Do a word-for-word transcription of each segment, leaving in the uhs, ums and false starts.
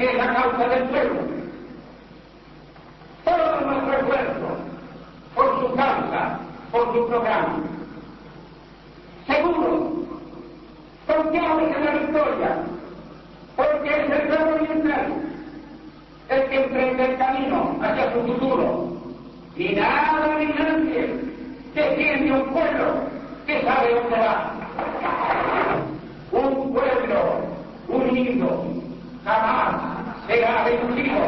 que es la causa del pueblo. Todo nuestro esfuerzo por su causa, por su programa. Seguro, confiamos en la victoria, porque es el pueblo oriental el que emprende el camino hacia su futuro. Y nada ni nadie defiende un pueblo que sabe dónde va. Un pueblo unido jamás será vencido.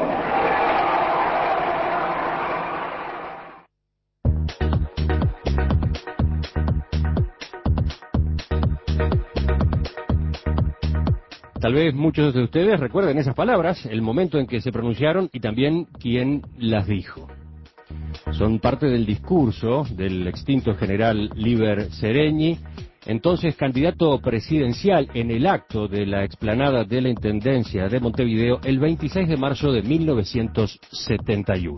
Tal vez muchos de ustedes recuerden esas palabras, el momento en que se pronunciaron y también quién las dijo. Son parte del discurso del extinto general Líber Seregni, entonces candidato presidencial en el acto de la explanada de la Intendencia de Montevideo el veintiséis de marzo de mil novecientos setenta y uno.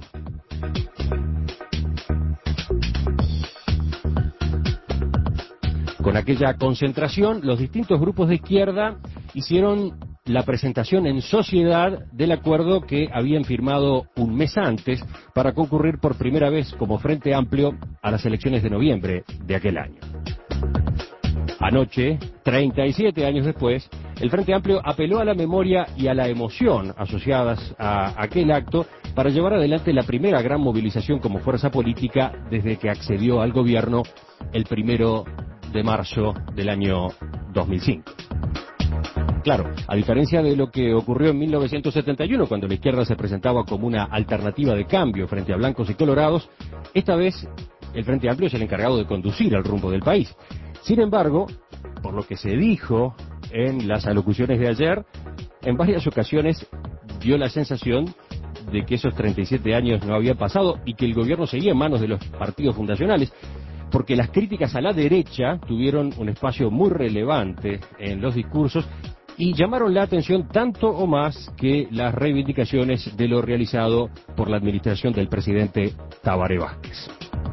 Con aquella concentración, los distintos grupos de izquierda hicieron la presentación en sociedad del acuerdo que habían firmado un mes antes para concurrir por primera vez como Frente Amplio a las elecciones de noviembre de aquel año. Anoche, treinta y siete años después, el Frente Amplio apeló a la memoria y a la emoción asociadas a aquel acto para llevar adelante la primera gran movilización como fuerza política desde que accedió al gobierno el primero de marzo del año dos mil cinco. Claro, a diferencia de lo que ocurrió en mil novecientos setenta y uno, cuando la izquierda se presentaba como una alternativa de cambio frente a blancos y colorados, esta vez el Frente Amplio es el encargado de conducir el rumbo del país. Sin embargo, por lo que se dijo en las alocuciones de ayer, en varias ocasiones dio la sensación de que esos treinta y siete años no habían pasado y que el gobierno seguía en manos de los partidos fundacionales, porque las críticas a la derecha tuvieron un espacio muy relevante en los discursos y llamaron la atención tanto o más que las reivindicaciones de lo realizado por la administración del presidente Tabaré Vázquez.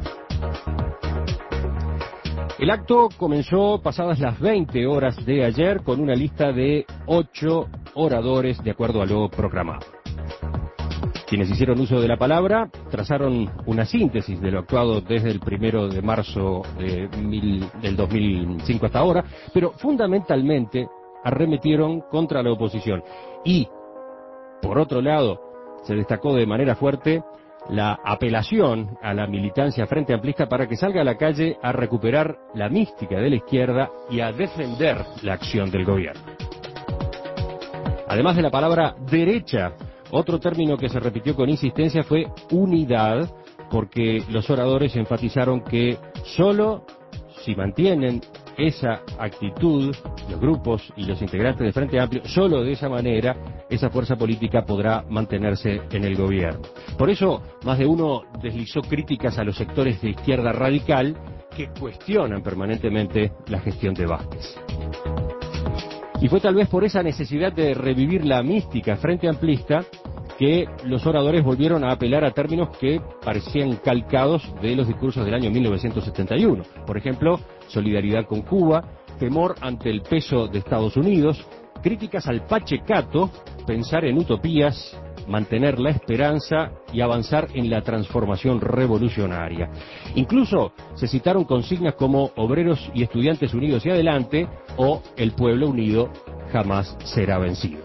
El acto comenzó pasadas las veinte horas de ayer con una lista de ocho oradores de acuerdo a lo proclamado. Quienes hicieron uso de la palabra trazaron una síntesis de lo actuado desde el primero de marzo de mil, del dos mil cinco hasta ahora, pero fundamentalmente arremetieron contra la oposición. Y, por otro lado, se destacó de manera fuerte la apelación a la militancia frente amplista para que salga a la calle a recuperar la mística de la izquierda y a defender la acción del gobierno. Además de la palabra derecha, otro término que se repitió con insistencia fue unidad, porque los oradores enfatizaron que solo si mantienen esa actitud, los grupos y los integrantes del Frente Amplio, solo de esa manera esa fuerza política podrá mantenerse en el gobierno. Por eso, más de uno deslizó críticas a los sectores de izquierda radical que cuestionan permanentemente la gestión de Vázquez. Y fue tal vez por esa necesidad de revivir la mística frente amplista que los oradores volvieron a apelar a términos que parecían calcados de los discursos del año mil novecientos setenta y uno. Por ejemplo, solidaridad con Cuba, temor ante el peso de Estados Unidos, críticas al pachecato, pensar en utopías, mantener la esperanza y avanzar en la transformación revolucionaria. Incluso se citaron consignas como obreros y estudiantes unidos y adelante o el pueblo unido jamás será vencido.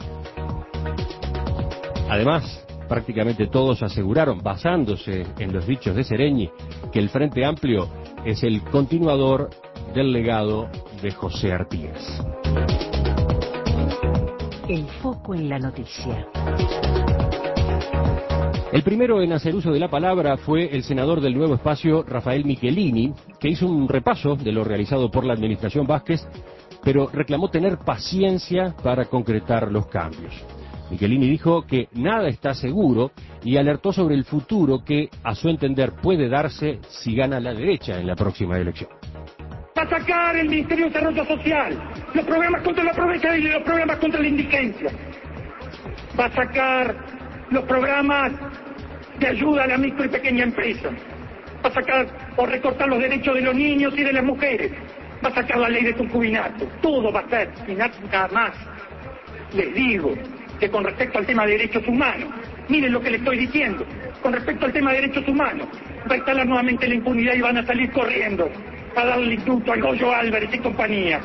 Además, prácticamente todos aseguraron, basándose en los dichos de Seregni, que el Frente Amplio es el continuador del legado de José Artigas. El foco en la noticia. El primero en hacer uso de la palabra fue el senador del Nuevo Espacio, Rafael Michelini, que hizo un repaso de lo realizado por la administración Vázquez, pero reclamó tener paciencia para concretar los cambios. Michelini dijo que nada está seguro y alertó sobre el futuro que, a su entender, puede darse si gana la derecha en la próxima elección. Va a sacar el Ministerio de Desarrollo Social, los programas contra la pobreza y los programas contra la indigencia. Va a sacar los programas de ayuda a la micro y pequeña empresa. Va a sacar o recortar los derechos de los niños y de las mujeres. Va a sacar la ley de concubinato. Todo va a ser, y nada más. Les digo, que con respecto al tema de derechos humanos. Miren lo que le estoy diciendo. Con respecto al tema de derechos humanos, va a instalar nuevamente la impunidad y van a salir corriendo a darle indulto al Goyo Álvarez y compañía.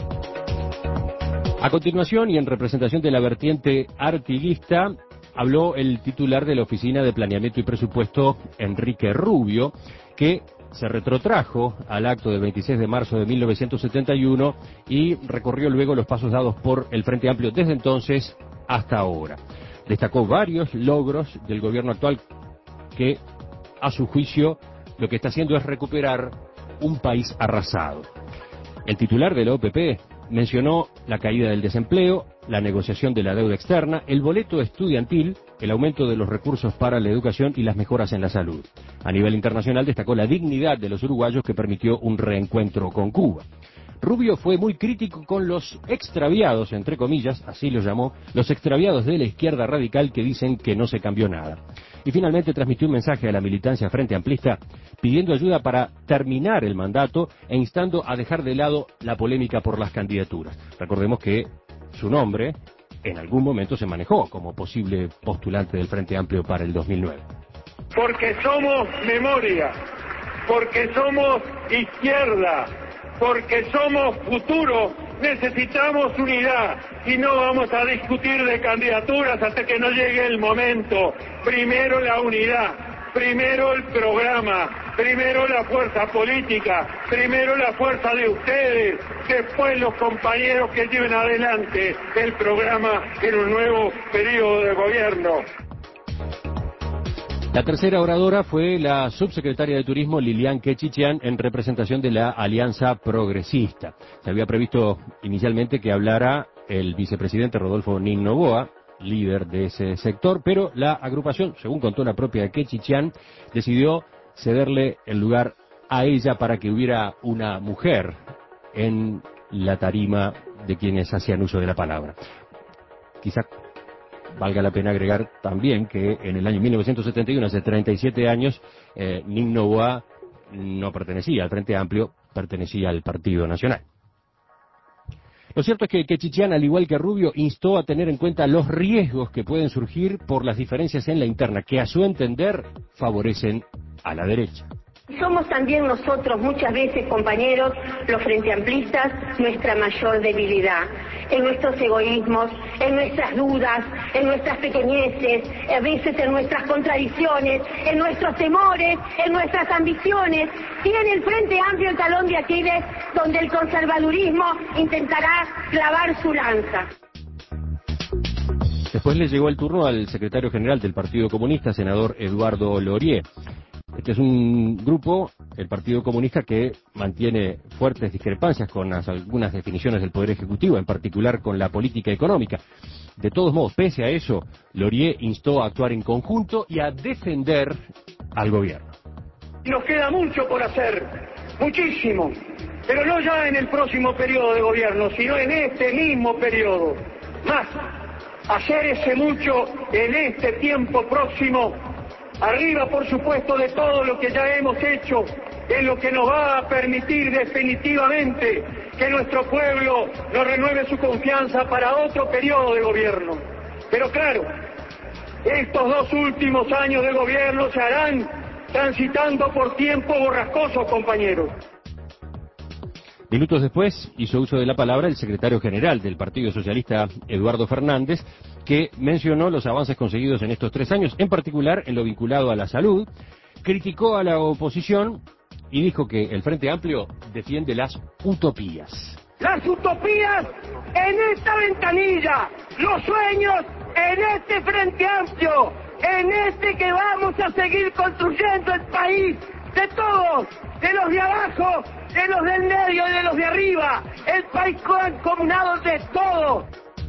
A continuación, y en representación de la vertiente artiguista, habló el titular de la Oficina de Planeamiento y Presupuesto, Enrique Rubio, que se retrotrajo al acto del veintiséis de marzo de mil novecientos setenta y uno y recorrió luego los pasos dados por el Frente Amplio desde entonces hasta ahora. Destacó varios logros del gobierno actual que, a su juicio, lo que está haciendo es recuperar un país arrasado. El titular de la O P P mencionó la caída del desempleo, la negociación de la deuda externa, el boleto estudiantil, el aumento de los recursos para la educación y las mejoras en la salud. A nivel internacional destacó la dignidad de los uruguayos que permitió un reencuentro con Cuba. Rubio fue muy crítico con los extraviados, entre comillas, así los llamó, los extraviados de la izquierda radical que dicen que no se cambió nada. Y finalmente transmitió un mensaje a la militancia frente amplista pidiendo ayuda para terminar el mandato e instando a dejar de lado la polémica por las candidaturas. Recordemos que su nombre en algún momento se manejó como posible postulante del Frente Amplio para el dos mil nueve. Porque somos memoria, porque somos izquierda, porque somos futuro, necesitamos unidad y no vamos a discutir de candidaturas hasta que no llegue el momento. Primero la unidad, primero el programa, primero la fuerza política, primero la fuerza de ustedes, después los compañeros que lleven adelante el programa en un nuevo periodo de gobierno. La tercera oradora fue la subsecretaria de Turismo Lilian Quechichian en representación de la Alianza Progresista. Se había previsto inicialmente que hablara el vicepresidente Rodolfo Nin Noboa, líder de ese sector, pero la agrupación, según contó la propia Quechichian, decidió cederle el lugar a ella para que hubiera una mujer en la tarima de quienes hacían uso de la palabra. Quizá valga la pena agregar también que en el año mil novecientos setenta y uno, hace treinta y siete años, eh, Nin Noboa no pertenecía al Frente Amplio, pertenecía al Partido Nacional. Lo cierto es que Quechichian, al igual que Rubio, instó a tener en cuenta los riesgos que pueden surgir por las diferencias en la interna, que a su entender favorecen a la derecha. Somos también nosotros, muchas veces, compañeros, los frenteamplistas, nuestra mayor debilidad. En nuestros egoísmos, en nuestras dudas, en nuestras pequeñeces, a veces en nuestras contradicciones, en nuestros temores, en nuestras ambiciones. Tiene el Frente Amplio el talón de Aquiles donde el conservadurismo intentará clavar su lanza. Después le llegó el turno al secretario general del Partido Comunista, senador Eduardo Lorié. Este es un grupo, el Partido Comunista, que mantiene fuertes discrepancias con las, algunas definiciones del Poder Ejecutivo, en particular con la política económica. De todos modos, pese a eso, Lorié instó a actuar en conjunto y a defender al gobierno. Nos queda mucho por hacer, muchísimo, pero no ya en el próximo periodo de gobierno, sino en este mismo periodo. Más, hacer ese mucho en este tiempo próximo. Arriba, por supuesto, de todo lo que ya hemos hecho, es lo que nos va a permitir definitivamente que nuestro pueblo nos renueve su confianza para otro periodo de gobierno. Pero claro, estos dos últimos años de gobierno se harán transitando por tiempos borrascosos, compañeros. Minutos después hizo uso de la palabra el secretario general del Partido Socialista, Eduardo Fernández, que mencionó los avances conseguidos en estos tres años, en particular en lo vinculado a la salud, criticó a la oposición y dijo que el Frente Amplio defiende las utopías. Las utopías en esta ventanilla, los sueños en este Frente Amplio, en este que vamos a seguir construyendo el país de todos, de los de abajo, de los del medio y de los de arriba, el país comunado de todos.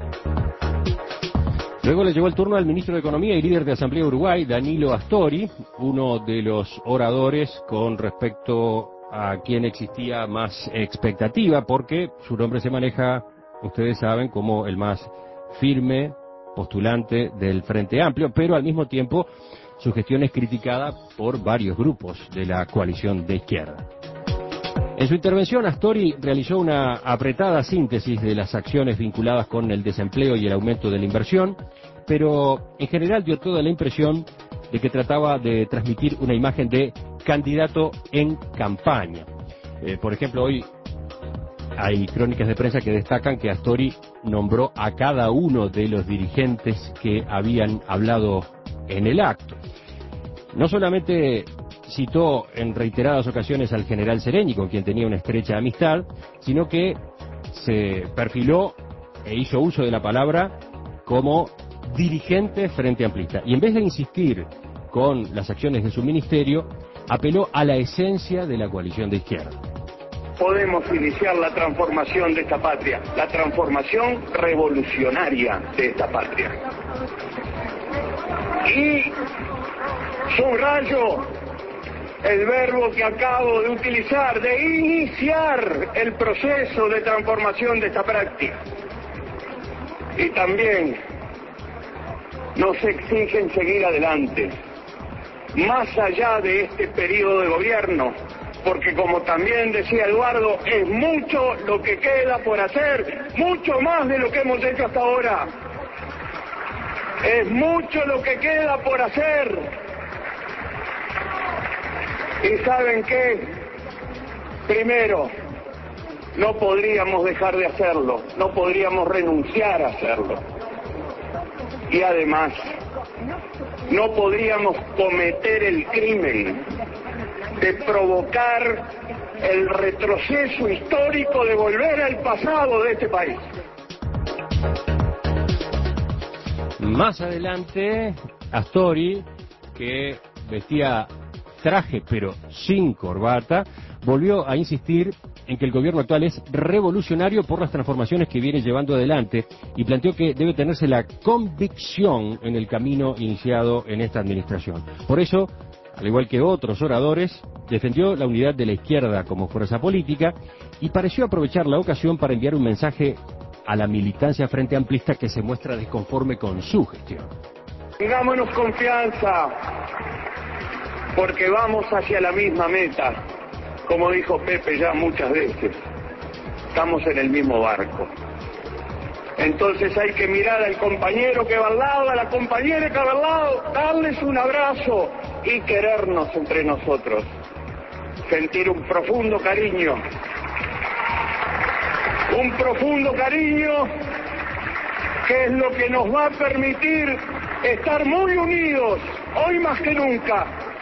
Luego le llegó el turno al ministro de Economía y líder de Asamblea Uruguay, Danilo Astori, uno de los oradores con respecto a quien existía más expectativa, porque su nombre se maneja, ustedes saben, como el más firme postulante del Frente Amplio, pero al mismo tiempo su gestión es criticada por varios grupos de la coalición de izquierda. En su intervención, Astori realizó una apretada síntesis de las acciones vinculadas con el desempleo y el aumento de la inversión, pero en general dio toda la impresión de que trataba de transmitir una imagen de candidato en campaña. Eh, por ejemplo, hoy hay crónicas de prensa que destacan que Astori nombró a cada uno de los dirigentes que habían hablado en el acto. No solamente citó en reiteradas ocasiones al general Sereni, con quien tenía una estrecha amistad, sino que se perfiló e hizo uso de la palabra como dirigente frente amplista. Y en vez de insistir con las acciones de su ministerio, apeló a la esencia de la coalición de izquierda. Podemos iniciar la transformación de esta patria, la transformación revolucionaria de esta patria. Y subrayo el verbo que acabo de utilizar, de iniciar el proceso de transformación de esta práctica. Y también nos exigen seguir adelante, más allá de este periodo de gobierno, porque como también decía Eduardo, es mucho lo que queda por hacer, mucho más de lo que hemos hecho hasta ahora. Es mucho lo que queda por hacer. ¿Y saben qué? Primero, no podríamos dejar de hacerlo, no podríamos renunciar a hacerlo. Y además, no podríamos cometer el crimen de provocar el retroceso histórico de volver al pasado de este país. Más adelante, Astori, que vestía traje pero sin corbata, volvió a insistir en que el gobierno actual es revolucionario por las transformaciones que viene llevando adelante y planteó que debe tenerse la convicción en el camino iniciado en esta administración. Por eso, al igual que otros oradores, defendió la unidad de la izquierda como fuerza política y pareció aprovechar la ocasión para enviar un mensaje a la militancia frente amplista que se muestra desconforme con su gestión. Tengámonos confianza, porque vamos hacia la misma meta. Como dijo Pepe ya muchas veces, estamos en el mismo barco. Entonces hay que mirar al compañero que va al lado, a la compañera que va al lado, darles un abrazo y querernos entre nosotros. Sentir un profundo cariño. Un profundo cariño que es lo que nos va a permitir estar muy unidos, hoy más que nunca.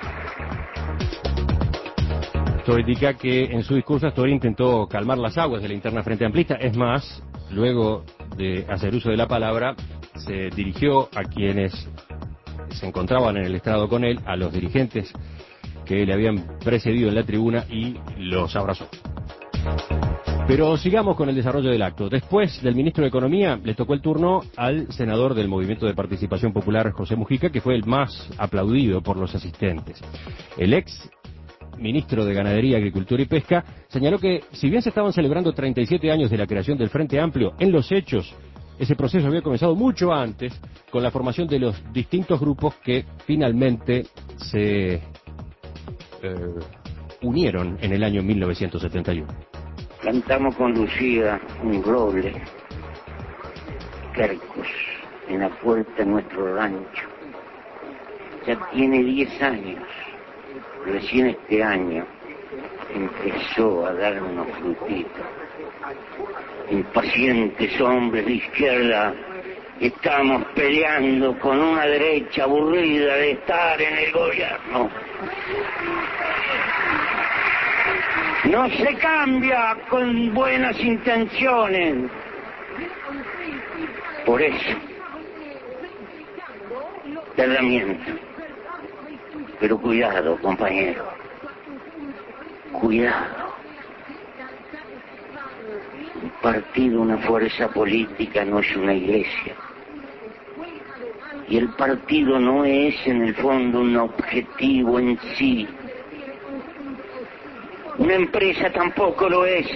Esto indica que en su discurso Astori intentó calmar las aguas de la interna frente amplista. Es más, luego de hacer uso de la palabra, se dirigió a quienes se encontraban en el estrado con él, a los dirigentes que le habían precedido en la tribuna, y los abrazó. Pero sigamos con el desarrollo del acto. Después del ministro de Economía, le tocó el turno al senador del Movimiento de Participación Popular, José Mujica, que fue el más aplaudido por los asistentes. El ex ministro de Ganadería, Agricultura y Pesca señaló que, si bien se estaban celebrando treinta y siete años de la creación del Frente Amplio, en los hechos ese proceso había comenzado mucho antes, con la formación de los distintos grupos que finalmente se eh, unieron en el año mil novecientos setenta y uno. Cantamos con Lucía un roble, Quercos, en la puerta de nuestro rancho. Ya tiene diez años. Recién este año empezó a dar unos frutitos. Impacientes hombres de izquierda, estamos peleando con una derecha aburrida de estar en el gobierno. No se cambia con buenas intenciones. Por eso, herramienta. Pero cuidado, compañero. Cuidado. Un partido, una fuerza política no es una iglesia. Y el partido no es en el fondo un objetivo en sí. Una empresa tampoco lo es.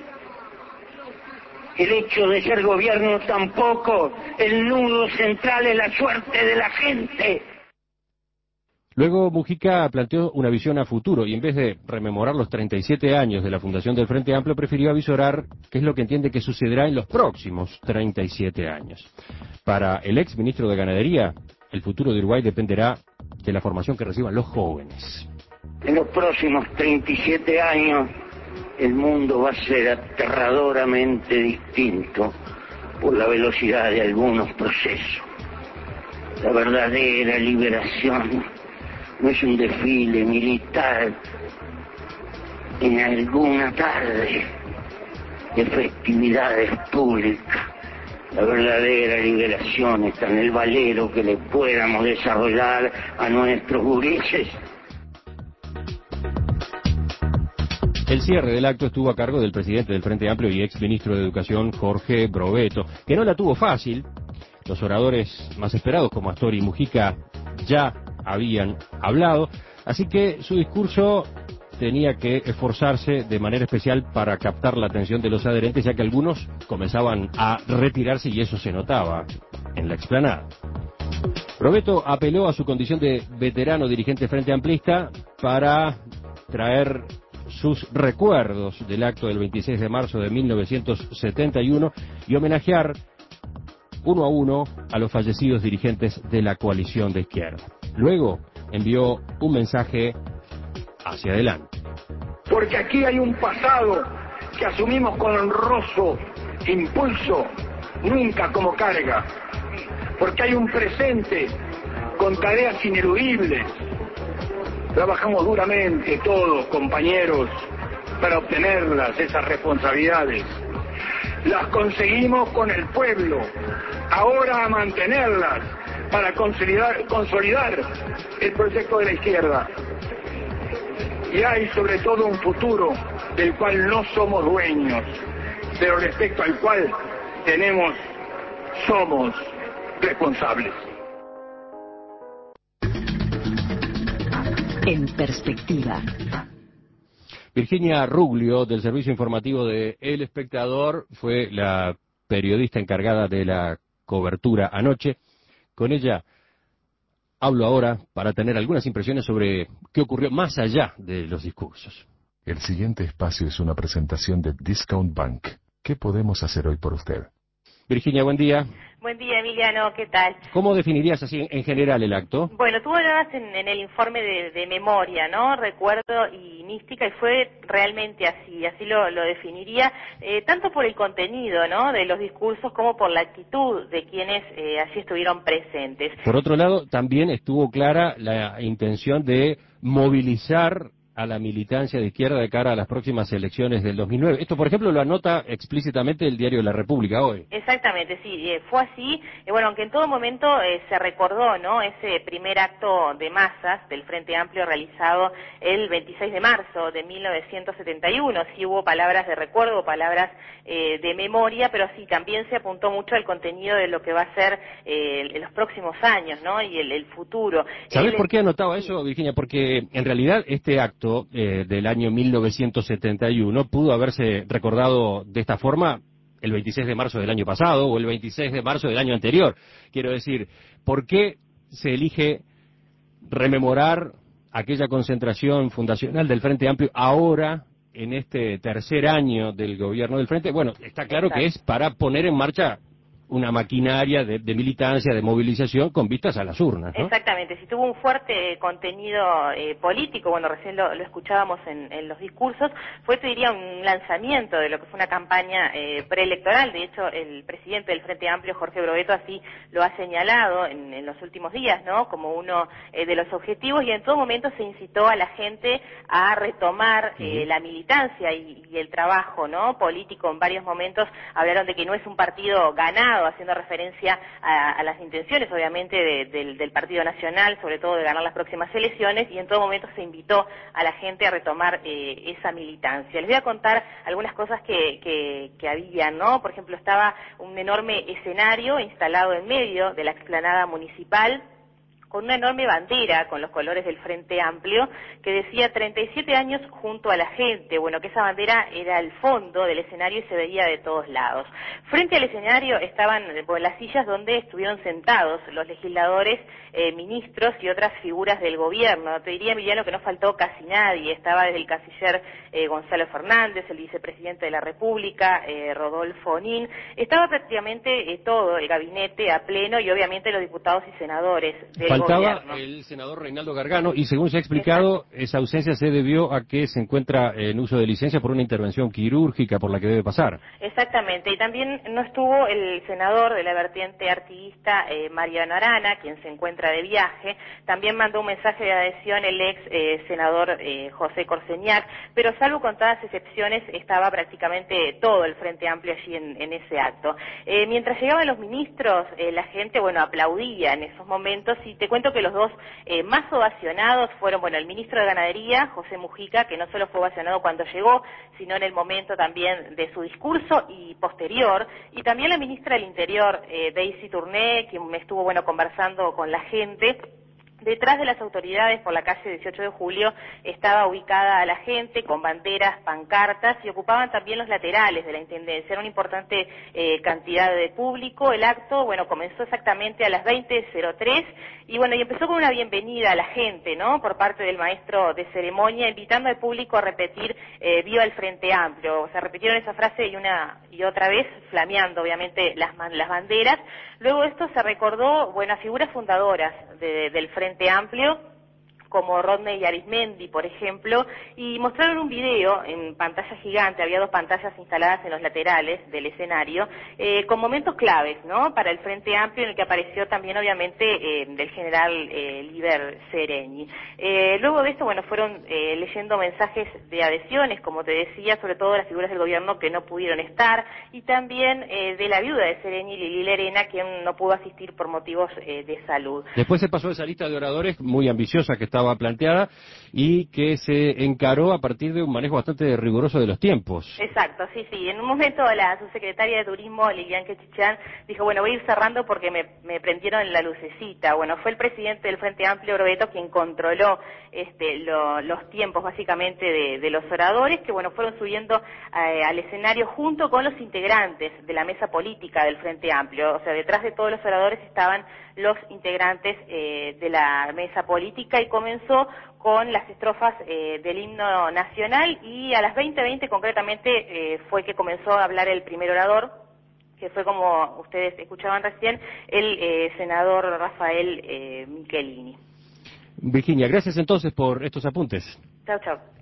El hecho de ser gobierno tampoco. El nudo central es la suerte de la gente. Luego Mujica planteó una visión a futuro y en vez de rememorar los treinta y siete años de la fundación del Frente Amplio, prefirió avisorar qué es lo que entiende que sucederá en los próximos treinta y siete años. Para el ex ministro de Ganadería, el futuro de Uruguay dependerá de la formación que reciban los jóvenes. En los próximos treinta y siete años, el mundo va a ser aterradoramente distinto por la velocidad de algunos procesos. La verdadera liberación no es un desfile militar en alguna tarde de festividades públicas. La verdadera liberación está en el valero que le podamos desarrollar a nuestros gurises. El cierre del acto estuvo a cargo del presidente del Frente Amplio y ex ministro de Educación, Jorge Brovetto, que no la tuvo fácil. Los oradores más esperados, como Astori y Mujica, ya habían hablado, así que su discurso tenía que esforzarse de manera especial para captar la atención de los adherentes, ya que algunos comenzaban a retirarse y eso se notaba en la explanada. Brovetto apeló a su condición de veterano dirigente Frente Amplista para traer sus recuerdos del acto del veintiséis de marzo de mil novecientos setenta y uno y homenajear uno a uno a los fallecidos dirigentes de la coalición de izquierda. Luego envió un mensaje hacia adelante. Porque aquí hay un pasado que asumimos con honroso impulso, nunca como carga. Porque hay un presente con tareas ineludibles. Trabajamos duramente todos, compañeros, para obtenerlas, esas responsabilidades. Las conseguimos con el pueblo, ahora a mantenerlas para consolidar, consolidar el proyecto de la izquierda. Y hay sobre todo un futuro del cual no somos dueños, pero respecto al cual tenemos, somos responsables. En perspectiva. Virginia Ruglio, del servicio informativo de El Espectador, fue la periodista encargada de la cobertura anoche. Con ella hablo ahora para tener algunas impresiones sobre qué ocurrió más allá de los discursos. El siguiente espacio es una presentación de Discount Bank. ¿Qué podemos hacer hoy por usted? Virginia, buen día. Buen día, Emiliano, ¿qué tal? ¿Cómo definirías así en general el acto? Bueno, tú hablabas en, en el informe de, de memoria, ¿no? Recuerdo y mística, y fue realmente así, así lo, lo definiría, eh, tanto por el contenido, ¿no?, de los discursos como por la actitud de quienes eh, allí estuvieron presentes. Por otro lado, también estuvo clara la intención de movilizar a la militancia de izquierda de cara a las próximas elecciones del dos mil nueve. Esto, por ejemplo, lo anota explícitamente el diario La República hoy. Exactamente, sí, eh, fue así. Eh, bueno, aunque en todo momento eh, se recordó, ¿no?, ese primer acto de masas del Frente Amplio realizado el veintiséis de marzo de mil novecientos setenta y uno. Sí hubo palabras de recuerdo, palabras eh, de memoria, pero sí también se apuntó mucho al contenido de lo que va a ser eh, en los próximos años, ¿no?, y el, el futuro. ¿Sabés el... por qué anotaba eso, Virginia? Porque en realidad este acto Eh, del año mil novecientos setenta y uno pudo haberse recordado de esta forma el veintiséis de marzo del año pasado o el veintiséis de marzo del año anterior. Quiero decir, ¿por qué se elige rememorar aquella concentración fundacional del Frente Amplio ahora, en este tercer año del gobierno del Frente? Bueno, está claro que es para poner en marcha una maquinaria de, de militancia, de movilización con vistas a las urnas, ¿no? Exactamente, si tuvo un fuerte contenido eh, político, bueno, recién lo, lo escuchábamos en, en los discursos, fue, te diría, un lanzamiento de lo que fue una campaña eh, preelectoral. De hecho, el presidente del Frente Amplio, Jorge Brovetto, así lo ha señalado en, en los últimos días, ¿no?, como uno eh, de los objetivos, y en todo momento se incitó a la gente a retomar eh, uh-huh. la militancia y, y el trabajo, ¿no?, político. En varios momentos hablaron de que no es un partido ganado, haciendo referencia a, a las intenciones, obviamente, de, del, del Partido Nacional, sobre todo de ganar las próximas elecciones, y en todo momento se invitó a la gente a retomar eh, esa militancia. Les voy a contar algunas cosas que, que, que había, ¿no? Por ejemplo, estaba un enorme escenario instalado en medio de la explanada municipal, con una enorme bandera con los colores del Frente Amplio que decía treinta y siete años junto a la gente. Bueno, que esa bandera era el fondo del escenario y se veía de todos lados. Frente al escenario estaban bueno, las sillas donde estuvieron sentados los legisladores, eh, ministros y otras figuras del gobierno. Te diría, Emiliano, que no faltó casi nadie. Estaba desde el canciller eh, Gonzalo Fernández, el vicepresidente de la República, eh, Rodolfo Onín. Estaba prácticamente eh, todo el gabinete a pleno y obviamente los diputados y senadores del Faltaba gobierno. el senador Reinaldo Gargano y según se ha explicado, exacto, esa ausencia se debió a que se encuentra en uso de licencia por una intervención quirúrgica por la que debe pasar. Exactamente, y también no estuvo el senador de la vertiente artiguista eh, Mariano Arana, quien se encuentra de viaje. También mandó un mensaje de adhesión el ex eh, senador eh, José Corseñac, pero salvo contadas excepciones estaba prácticamente todo el Frente Amplio allí en, en ese acto. Eh, mientras llegaban los ministros, eh, la gente, bueno, aplaudía en esos momentos y te cuento que los dos eh, más ovacionados fueron, bueno, el ministro de Ganadería, José Mujica, que no solo fue ovacionado cuando llegó, sino en el momento también de su discurso y posterior, y también la ministra del Interior, eh, Daisy Tourné, quien me estuvo, bueno, conversando con la gente. Detrás de las autoridades, por la calle dieciocho de julio, estaba ubicada a la gente con banderas, pancartas y ocupaban también los laterales de la Intendencia. Era una importante eh, cantidad de público. El acto, bueno, comenzó exactamente a las veinte cero tres y, bueno, y empezó con una bienvenida a la gente, ¿no?, por parte del maestro de ceremonia, invitando al público a repetir eh, viva el Frente Amplio. O sea, repitieron esa frase y una y otra vez, flameando, obviamente, las, las banderas. Luego de esto se recordó, bueno, a figuras fundadoras de, del Frente Amplio, como Rodney Arizmendi, por ejemplo, y mostraron un video en pantalla gigante, había dos pantallas instaladas en los laterales del escenario, eh, con momentos claves, ¿no?, para el Frente Amplio, en el que apareció también, obviamente, eh, del general eh, Líber Seregni. Eh, luego de esto, bueno, fueron eh, leyendo mensajes de adhesiones, como te decía, sobre todo de las figuras del gobierno que no pudieron estar, y también eh, de la viuda de Seregni, Lili Lerena, quien no pudo asistir por motivos eh, de salud. Después se pasó esa lista de oradores muy ambiciosa que estaba planteada y que se encaró a partir de un manejo bastante riguroso de los tiempos. Exacto, sí, sí. En un momento la subsecretaria de Turismo, Lilian Quechichán, dijo, bueno, voy a ir cerrando porque me, me prendieron la lucecita. Bueno, fue el presidente del Frente Amplio, Orbeto, quien controló este, lo, los tiempos básicamente de, de los oradores, que bueno, fueron subiendo eh, al escenario junto con los integrantes de la mesa política del Frente Amplio. O sea, detrás de todos los oradores estaban los integrantes eh, de la mesa política y comenzó con las estrofas eh, del himno nacional y a las veinte veinte concretamente eh, fue que comenzó a hablar el primer orador, que fue, como ustedes escuchaban recién, el eh, senador Rafael eh, Michelini. Virginia, gracias entonces por estos apuntes. Chau, chau.